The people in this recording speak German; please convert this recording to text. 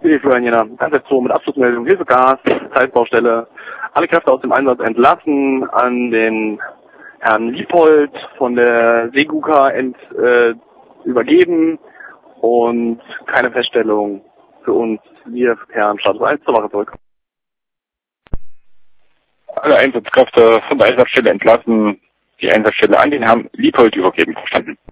die Florian Jena, Einsatz 2 mit Abschlussmeldung, Hilfegas, Teilbaustelle, alle Kräfte aus dem Einsatz entlassen, an den Herrn Liepold von der Seguka übergeben und keine Feststellung für uns. Wir kehren Status 1 zur Wache zurück. Alle Einsatzkräfte von der Einsatzstelle entlassen, die Einsatzstelle an den Herrn Liepold übergeben. Verstanden.